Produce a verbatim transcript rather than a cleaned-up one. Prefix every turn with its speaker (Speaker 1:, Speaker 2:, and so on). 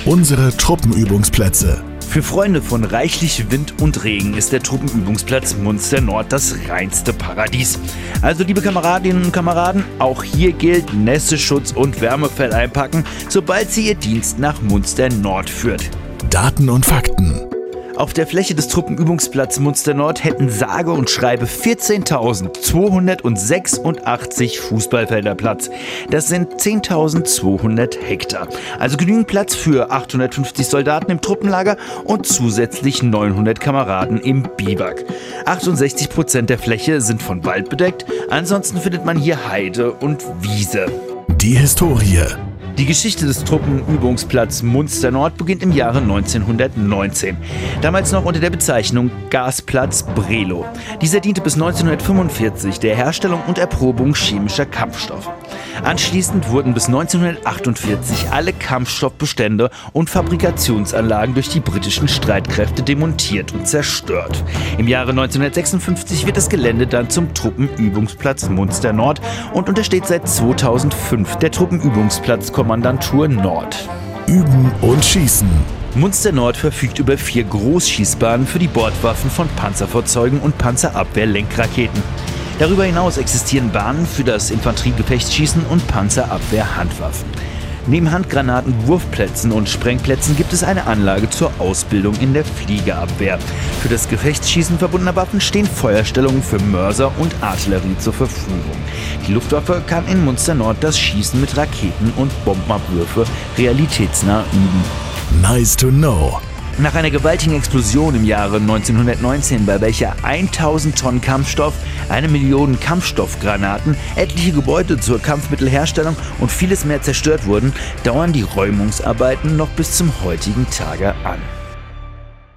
Speaker 1: Unsere Truppenübungsplätze.
Speaker 2: Für Freunde von reichlich Wind und Regen ist der Truppenübungsplatz Munster Nord das reinste Paradies. Also liebe Kameradinnen und Kameraden, auch hier gilt Nässeschutz und Wärmefell einpacken, sobald Sie Ihr Dienst nach Munster Nord führt.
Speaker 1: Daten und Fakten.
Speaker 2: Auf der Fläche des Truppenübungsplatz Munster Nord hätten sage und schreibe vierzehntausendzweihundertsechsundachtzig Fußballfelder Platz. Das sind zehntausendzweihundert Hektar. Also genügend Platz für achthundertfünfzig Soldaten im Truppenlager und zusätzlich neunhundert Kameraden im Biwak. achtundsechzig Prozent der Fläche sind von Wald bedeckt, ansonsten findet man hier Heide und Wiese.
Speaker 1: Die Historie.
Speaker 2: Die Geschichte des Truppenübungsplatz Munster Nord beginnt im Jahre neunzehnhundertneunzehn. Damals noch unter der Bezeichnung Gasplatz Brelo. Dieser diente bis neunzehnhundertfünfundvierzig der Herstellung und Erprobung chemischer Kampfstoffe. Anschließend wurden bis neunzehnhundertachtundvierzig alle Kampfstoffbestände und Fabrikationsanlagen durch die britischen Streitkräfte demontiert und zerstört. Im Jahre neunzehnhundertsechsundfünfzig wird das Gelände dann zum Truppenübungsplatz Munster Nord und untersteht seit zweitausendfünf der Truppenübungsplatz Kommandantur Nord.
Speaker 1: Üben und Schießen.
Speaker 2: Munster Nord verfügt über vier Großschießbahnen für die Bordwaffen von Panzerfahrzeugen und Panzerabwehr-Lenkraketen. Darüber hinaus existieren Bahnen für das Infanteriegefechtsschießen und Panzerabwehr-Handwaffen. Neben Handgranaten, Wurfplätzen und Sprengplätzen gibt es eine Anlage zur Ausbildung in der Fliegerabwehr. Für das Gefechtsschießen verbundener Waffen stehen Feuerstellungen für Mörser und Artillerie zur Verfügung. Die Luftwaffe kann in Munster Nord das Schießen mit Raketen und Bombenabwürfe realitätsnah üben.
Speaker 1: Nice to know.
Speaker 2: Nach einer gewaltigen Explosion im Jahre neunzehnhundertneunzehn, bei welcher tausend Tonnen Kampfstoff, eine Million Kampfstoffgranaten, etliche Gebäude zur Kampfmittelherstellung und vieles mehr zerstört wurden, dauern die Räumungsarbeiten noch bis zum heutigen Tage an.